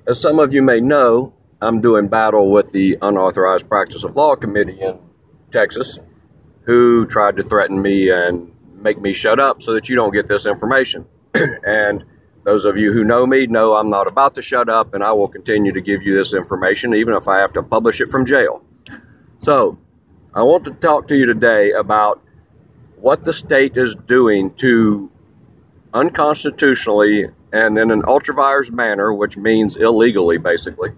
As some of you may know, I'm doing battle with the Unauthorized Practice of Law Committee in Texas, who tried to threaten me and make me shut up so that you don't get this information. And those of you who know me know I'm not about to shut up, and I will continue to give you this information, even if I have to publish it from jail. So, I want to talk to you today about what the state is doing to unconstitutionally and in an ultra-vires manner, which means illegally, basically,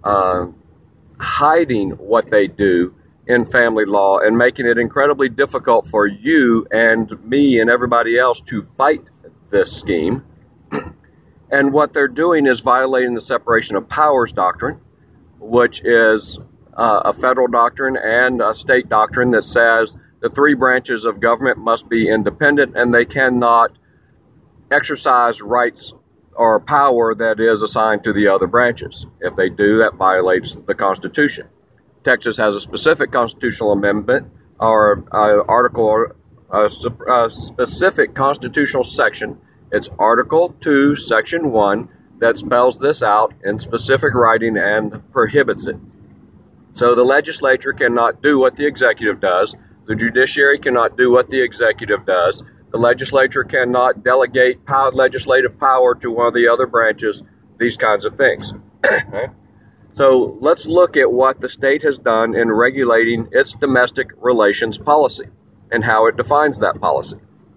hiding what they do in family law and making it incredibly difficult for you and me and everybody else to fight this scheme. And what they're doing is violating the separation of powers doctrine, which is a federal doctrine and a state doctrine that says the three branches of government must be independent and they cannot exercise rights or power that is assigned to the other branches. If they do, that violates the Constitution. Texas has a specific constitutional amendment or article, a specific constitutional section. It's Article 2, Section 1, that spells this out in specific writing and prohibits it. So the legislature cannot do what the executive does. The judiciary cannot do what the executive does. The legislature cannot delegate legislative power to one of the other branches, these kinds of things. Okay? So let's look at what the state has done in regulating its domestic relations policy and how it defines that policy.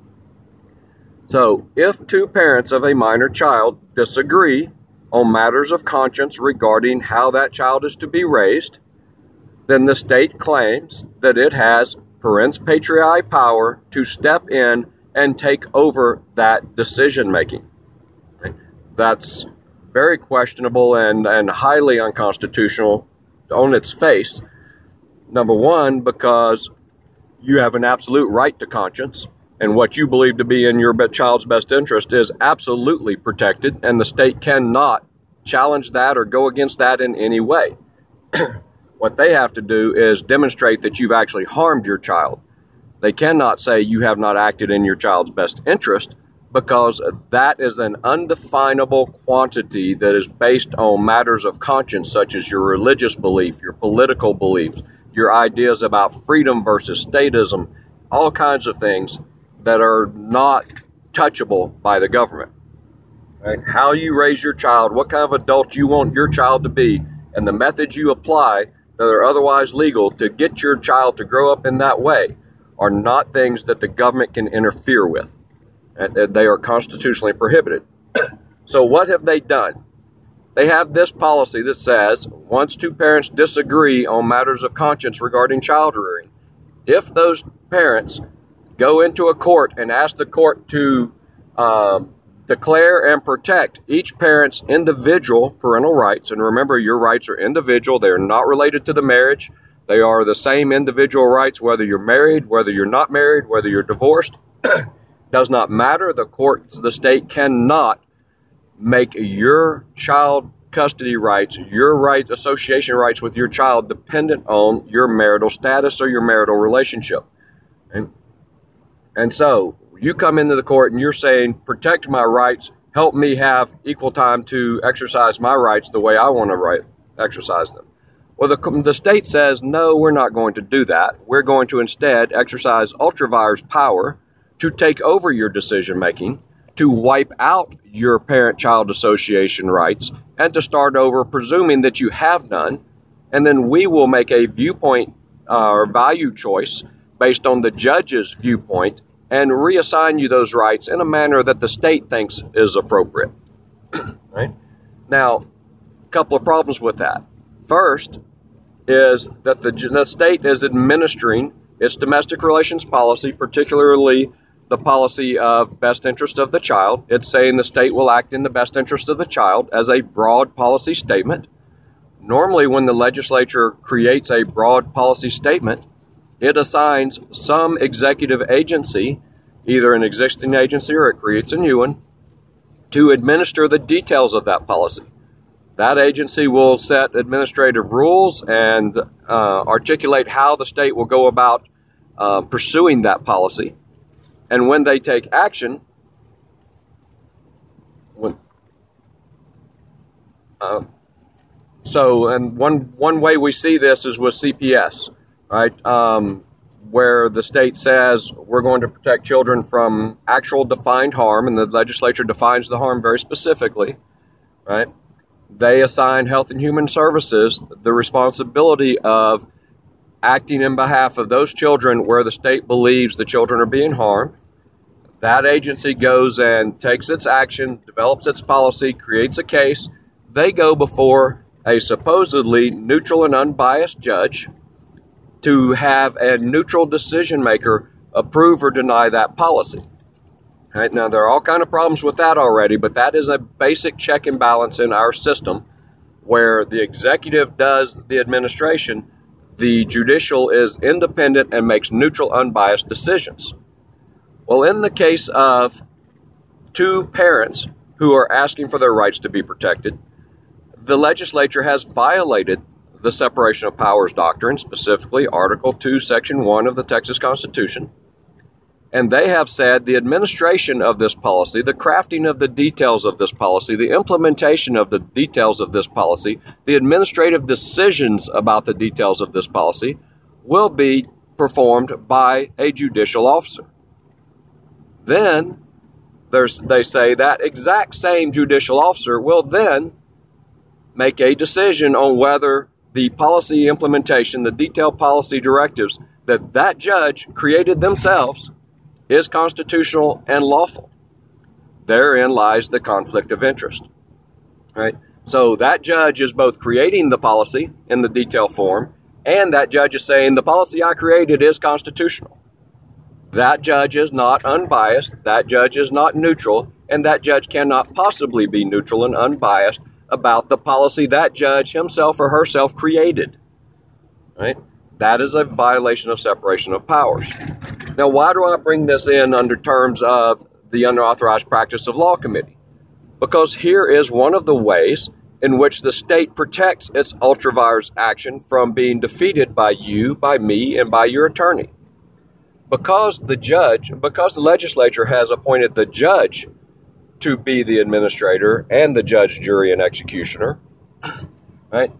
So if two parents of a minor child disagree on matters of conscience regarding how that child is to be raised, then the state claims that it has parens patriae power to step in and take over that decision making. That's very questionable and highly unconstitutional on its face. Number one, because you have an absolute right to conscience, and what you believe to be in your child's best interest is absolutely protected, and the state cannot challenge that or go against that in any way. What they have to do is demonstrate that you've actually harmed your child. They cannot say you have not acted in your child's best interest, because that is an undefinable quantity that is based on matters of conscience, such as your religious belief, your political beliefs, your ideas about freedom versus statism, all kinds of things that are not touchable by the government. Right? How you raise your child, what kind of adult you want your child to be, and the methods you apply that are otherwise legal to get your child to grow up in that way are not things that the government can interfere with. And they are constitutionally prohibited. So what have they done? They have this policy that says once two parents disagree on matters of conscience regarding child rearing, if those parents go into a court and ask the court to declare and protect each parent's individual parental rights, and remember, your rights are individual, they are not related to the marriage, they are the same individual rights whether you're married, whether you're not married, whether you're divorced, does not matter. The state cannot make your child custody rights, your association rights with your child dependent on your marital status or your marital relationship. And so you come into the court and you're saying, protect my rights, help me have equal time to exercise my rights the way I want to exercise them. Well, the state says, no, we're not going to do that. We're going to instead exercise ultra-vires power to take over your decision making, to wipe out your parent-child association rights, and to start over presuming that you have none, and then we will make a viewpoint or value choice based on the judge's viewpoint and reassign you those rights in a manner that the state thinks is appropriate. Right? Now, a couple of problems with that. First is that the state is administering its domestic relations policy, particularly the policy of best interest of the child. It's saying the state will act in the best interest of the child as a broad policy statement. Normally, when the legislature creates a broad policy statement, it assigns some executive agency, either an existing agency or it creates a new one, to administer the details of that policy. That agency will set administrative rules and articulate how the state will go about pursuing that policy. And when they take action, So, and one way we see this is with CPS, right? Where the state says we're going to protect children from actual defined harm, and the legislature defines the harm very specifically, right? They assign Health and Human Services the responsibility of acting in behalf of those children where the state believes the children are being harmed. That agency goes and takes its action, develops its policy, creates a case. They go before a supposedly neutral and unbiased judge to have a neutral decision maker approve or deny that policy. Right, now, there are all kinds of problems with that already, but that is a basic check and balance in our system where the executive does the administration, the judicial is independent and makes neutral, unbiased decisions. Well, in the case of two parents who are asking for their rights to be protected, the legislature has violated the separation of powers doctrine, specifically Article 2, Section 1 of the Texas Constitution. And they have said the administration of this policy, the crafting of the details of this policy, the implementation of the details of this policy, the administrative decisions about the details of this policy will be performed by a judicial officer. Then they say that exact same judicial officer will then make a decision on whether the policy implementation, the detailed policy directives that judge created themselves is constitutional and lawful. Therein lies the conflict of interest, right? So that judge is both creating the policy in the detail form, and that judge is saying the policy I created is constitutional. That judge is not unbiased, that judge is not neutral, and that judge cannot possibly be neutral and unbiased about the policy that judge himself or herself created, right? That is a violation of separation of powers. Now, why do I bring this in under terms of the Unauthorized Practice of Law Committee? Because here is one of the ways in which the state protects its ultra-vires action from being defeated by you, by me, and by your attorney. Because the legislature has appointed the judge to be the administrator and the judge, jury, and executioner, right?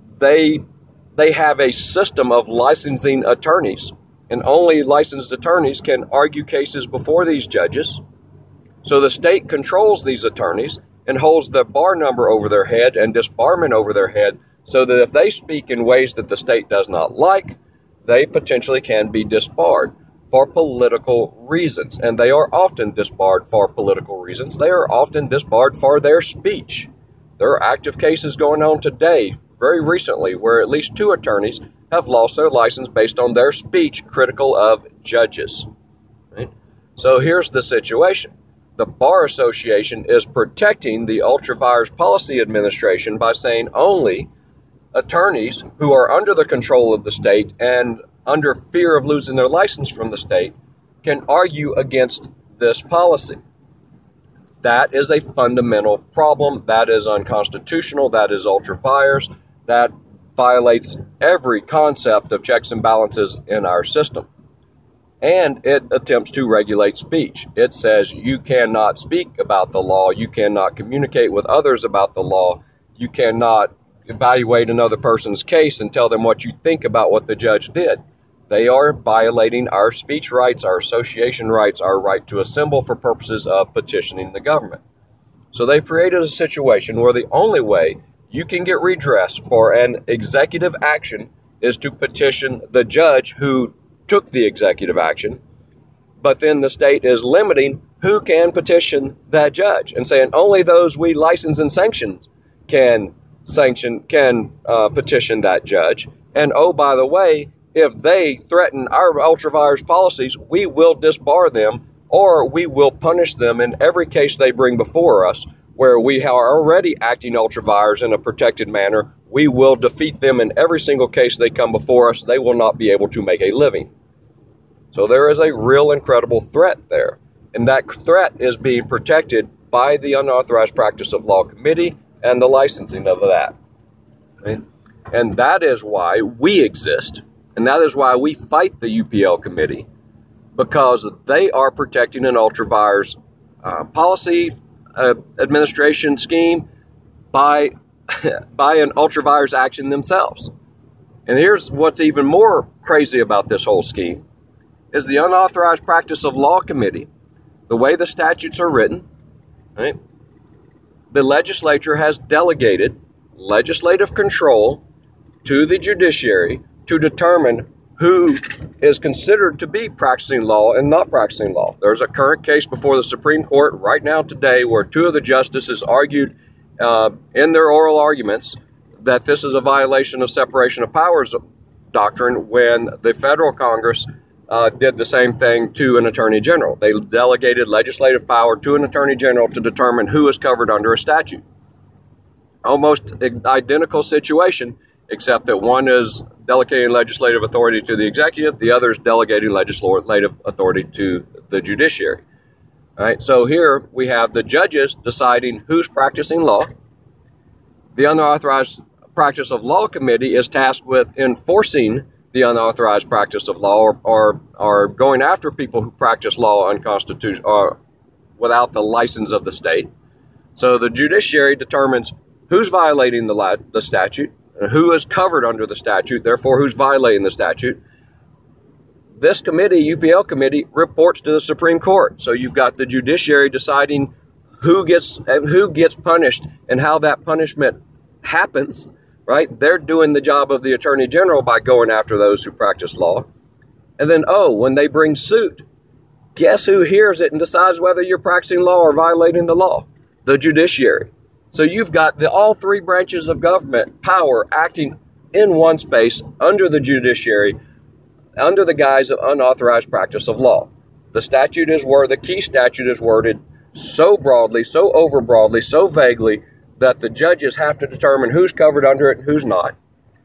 They have a system of licensing attorneys, and only licensed attorneys can argue cases before these judges. So the state controls these attorneys and holds the bar number over their head and disbarment over their head, so that if they speak in ways that the state does not like, they potentially can be disbarred for political reasons. And they are often disbarred for political reasons. They are often disbarred for their speech. There are active cases going on today, very recently, where at least 2 attorneys have lost their license based on their speech critical of judges. Right? So here's the situation. The Bar Association is protecting the ultra-vires policy administration by saying only attorneys who are under the control of the state and under fear of losing their license from the state can argue against this policy. That is a fundamental problem. That is unconstitutional. That is ultra-vires. That violates every concept of checks and balances in our system. And it attempts to regulate speech. It says you cannot speak about the law. You cannot communicate with others about the law. You cannot evaluate another person's case and tell them what you think about what the judge did. They are violating our speech rights, our association rights, our right to assemble for purposes of petitioning the government. So they've created a situation where the only way you can get redress for an executive action is to petition the judge who took the executive action, but then the state is limiting who can petition that judge and saying only those we license and sanction can petition that judge. And oh, by the way, if they threaten our ultra-vires policies, we will disbar them, or we will punish them in every case they bring before us where we are already acting ultra-vires in a protected manner. We will defeat them in every single case they come before us. They will not be able to make a living. So there is a real incredible threat there. And that threat is being protected by the Unauthorized Practice of Law Committee and the licensing of that. And that is why we exist. And that is why we fight the UPL committee, because they are protecting an ultra-vires policy administration scheme by by an ultra-vires action themselves. And here's what's even more crazy about this whole scheme is the Unauthorized Practice of Law Committee, the way the statutes are written, right? The legislature has delegated legislative control to the judiciary to determine who is considered to be practicing law and not practicing law. There's a current case before the Supreme Court right now today where two of the justices argued in their oral arguments that this is a violation of separation of powers doctrine when the federal Congress did the same thing to an attorney general. They delegated legislative power to an attorney general to determine who is covered under a statute. Almost identical situation, except that one is delegating legislative authority to the executive, the other is delegating legislative authority to the judiciary. All right, so here we have the judges deciding who's practicing law. The Unauthorized Practice of Law Committee is tasked with enforcing the unauthorized practice of law or going after people who practice law unconstitutional or without the license of the state. So the judiciary determines who's violating the statute, who is covered under the statute, therefore who's violating the statute. This committee, UPL committee, reports to the Supreme Court. So you've got the judiciary deciding who gets punished and how that punishment happens, right? They're doing the job of the attorney general by going after those who practice law. And then, when they bring suit, guess who hears it and decides whether you're practicing law or violating the law? The judiciary. So you've got all three branches of government power acting in one space under the judiciary, under the guise of unauthorized practice of law. The key statute is worded so broadly, so overbroadly, so vaguely that the judges have to determine who's covered under it and who's not.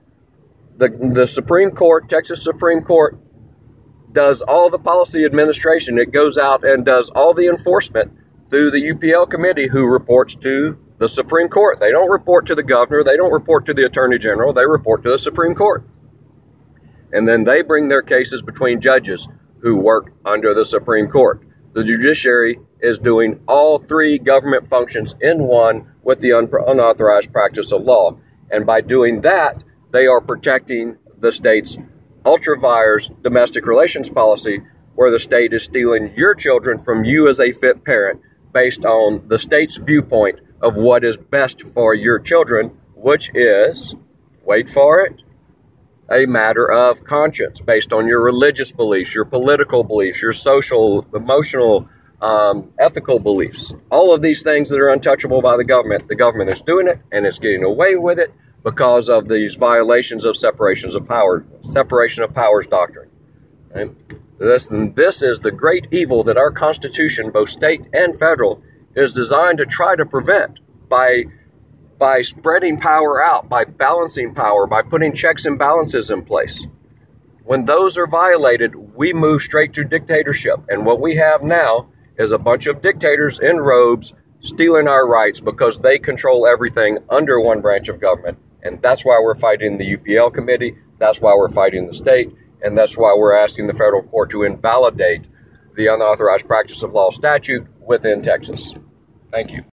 The Supreme Court, Texas Supreme Court, does all the policy administration. It goes out and does all the enforcement through the UPL committee, who reports to the Supreme Court. They don't report to the governor. They don't report to the attorney general. They report to the Supreme Court. And then they bring their cases between judges who work under the Supreme Court. The judiciary is doing all three government functions in one with the unauthorized practice of law. And by doing that, they are protecting the state's ultra-vires domestic relations policy, where the state is stealing your children from you as a fit parent based on the state's viewpoint of what is best for your children, which is, wait for it, a matter of conscience based on your religious beliefs, your political beliefs, your social, emotional, ethical beliefs. All of these things that are untouchable by the government is doing it, and it's getting away with it because of these violations of separation of powers doctrine. And this is the great evil that our Constitution, both state and federal, is designed to try to prevent by spreading power out, by balancing power, by putting checks and balances in place. When those are violated, we move straight to dictatorship. And what we have now is a bunch of dictators in robes stealing our rights because they control everything under one branch of government. And that's why we're fighting the UPL committee. That's why we're fighting the state. And that's why we're asking the federal court to invalidate the unauthorized practice of law statute within Texas. Thank you.